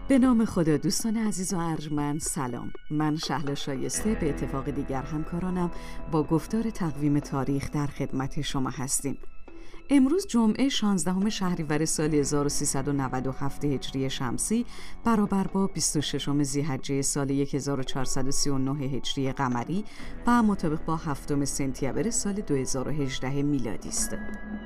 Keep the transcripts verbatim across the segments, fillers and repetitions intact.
به نام خدا. دوستان عزیز و ارجمند سلام. من شهلا شایسته به اتفاق دیگر همکارانم با گفتار تقویم تاریخ در خدمت شما هستیم. امروز جمعه شانزدهم شهریور سال هزار و سیصد و نود و هفت هجری شمسی برابر با بیست و ششم ذی‌حجه سال هزار و چهارصد و سی و نه هجری قمری و مطابق با هفتم سپتامبر سال دو هزار و هجده میلادی است.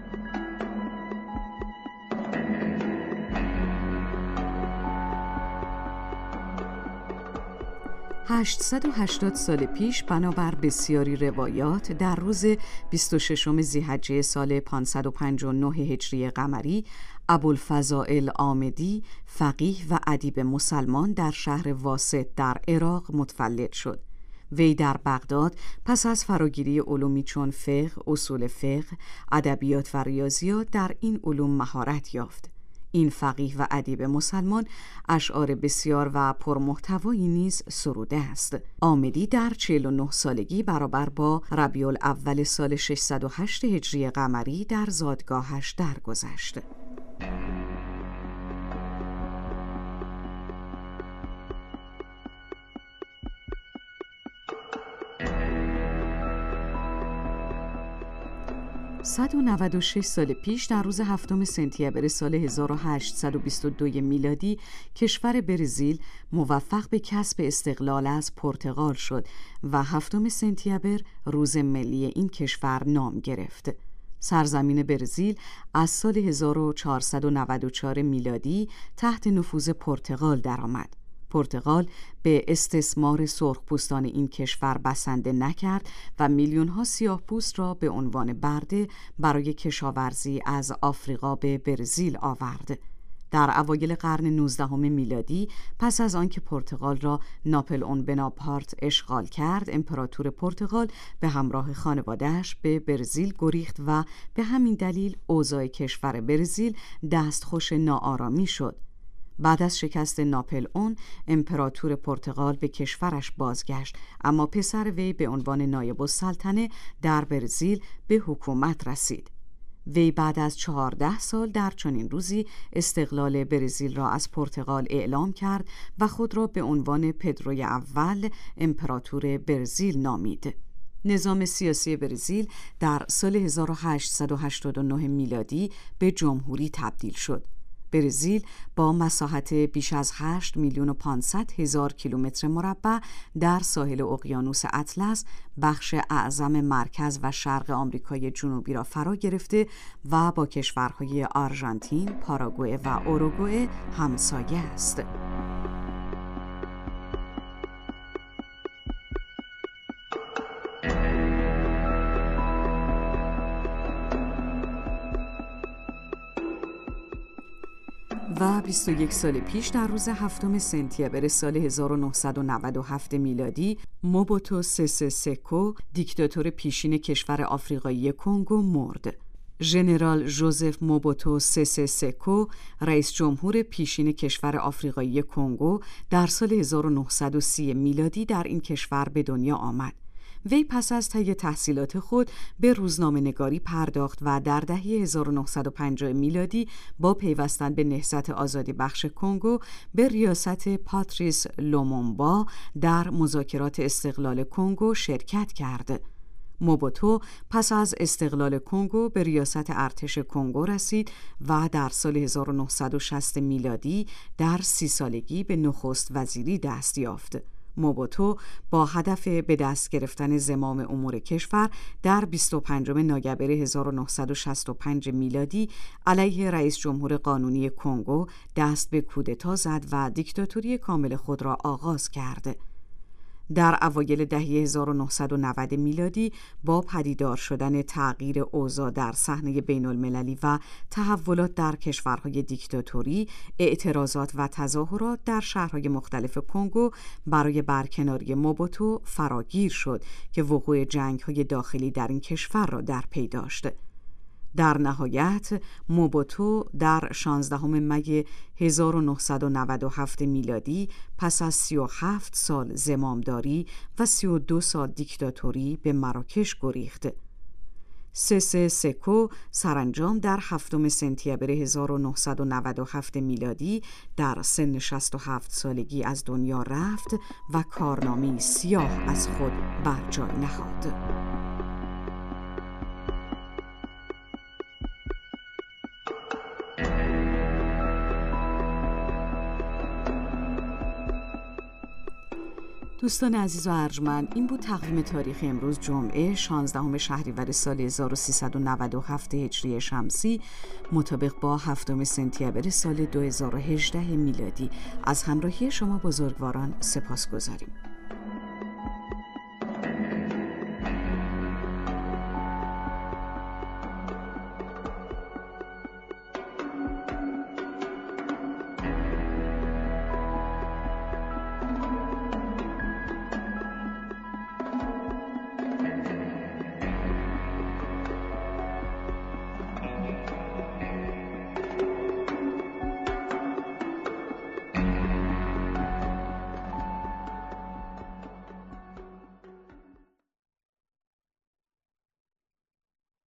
هشتصد و هشتاد سال پیش بنابر بسیاری روایات در روز بیست و ششم ذی‌حجه سال پانصد و پنجاه و نه هجری قمری ابوالفضائل عامدی فقیه و ادیب مسلمان در شهر واسط در عراق متولد شد. وی در بغداد پس از فراگیری علومی چون فقه، اصول فقه، ادبیات و ریاضیات در این علوم مهارت یافت. این فقیه و ادیب مسلمان اشعار بسیار و پرمحتوایی نیز سروده است. عامدی در چهل و نه سالگی برابر با ربیع الاول سال ششصد و هشت هجری قمری در زادگاهش درگذشت. صد و نود و شش سال پیش در روز هفتم سپتامبر سال هزار و هشتصد و بیست و دو میلادی کشور برزیل موفق به کسب استقلال از پرتغال شد و هفتم سپتامبر روز ملی این کشور نام گرفت. سرزمین برزیل از سال هزار و چهارصد و نود و چهار میلادی تحت نفوذ پرتغال درآمد. پرتغال به استثمار سرخپوستان این کشور بسنده نکرد و میلیون‌ها سیاه‌پوست را به عنوان برده برای کشاورزی از آفریقا به برزیل آورد. در اوایل قرن نوزدهم میلادی پس از آنکه پرتغال را ناپلئون بناپارت اشغال کرد، امپراتور پرتغال به همراه خانواده‌اش به برزیل گریخت و به همین دلیل اوضاع کشور برزیل دستخوش ناآرامی شد. بعد از شکست ناپلئون، امپراتور پرتغال به کشورش بازگشت، اما پسر وی به عنوان نایب السلطنه در برزیل به حکومت رسید. وی بعد از چهارده سال در چنین روزی استقلال برزیل را از پرتغال اعلام کرد و خود را به عنوان پدروی اول امپراتور برزیل نامید. نظام سیاسی برزیل در سال هزار و هشتصد و هشتاد و نه میلادی به جمهوری تبدیل شد. برزیل با مساحت بیش از هشت میلیون و پانصد هزار کیلومتر مربع در ساحل اقیانوس اطلس بخش اعظم مرکز و شرق آمریکای جنوبی را فرا گرفته و با کشورهای آرژانتین، پاراگوئه و اوروگوئه همسایه است. و بیست و یک سال پیش در روز هفتم سپتامبر سال هزار و نهصد و نود و هفت میلادی موبوتو سسه سکو دیکتاتور پیشین کشور آفریقایی کنگو مرد. ژنرال ژوزف موبوتو سسه سکو رئیس جمهور پیشین کشور آفریقایی کنگو در سال هزار و نهصد و سی میلادی در این کشور به دنیا آمد. وی پس از طی تحصیلات خود به روزنامه نگاری پرداخت و در دهه هزار و نهصد و پنجاه میلادی با پیوستن به نهضت آزادی بخش کنگو به ریاست پاتریس لومومبا در مذاکرات استقلال کنگو شرکت کرد. موبوتو پس از استقلال کنگو به ریاست ارتش کنگو رسید و در سال هزار و نهصد و شصت میلادی در سی سالگی به نخست وزیری دست یافت. موبوتو با هدف به دست گرفتن زمام امور کشور در بیست و پنجم نوامبر هزار و نهصد و شصت و پنج میلادی علیه رئیس جمهور قانونی کنگو دست به کودتا زد و دیکتاتوری کامل خود را آغاز کرد. در اوایل دهه هزار و نهصد و نود میلادی با پدیدار شدن تغییر اوضاع در صحنه بین المللی و تحولات در کشورهای دیکتاتوری، اعتراضات و تظاهرات در شهرهای مختلف کنگو برای برکناری موبوتو فراگیر شد که وقوع جنگ‌های داخلی در این کشور را در پی داشت. در نهایت موبوتو در شانزدهم می هزار و نهصد و نود و هفت میلادی پس از سی و هفت سال زمامداری و سی و دو سال دیکتاتوری به مراکش گریخت. سسه سکو سرانجام در هفتم سپتامبر هزار و نهصد و نود و هفت میلادی در سن شصت و هفت سالگی از دنیا رفت و کارنامه‌ای سیاه از خود بر جای نهاد. دوستان عزیز و ارجمند، این بود تقویم تاریخ امروز جمعه شانزدهم شهریور سال هزار و سیصد و نود و هفت هجری شمسی مطابق با هفتم سپتامبر سال دو هزار و هجده میلادی. از همراهی شما بزرگواران سپاسگزاریم.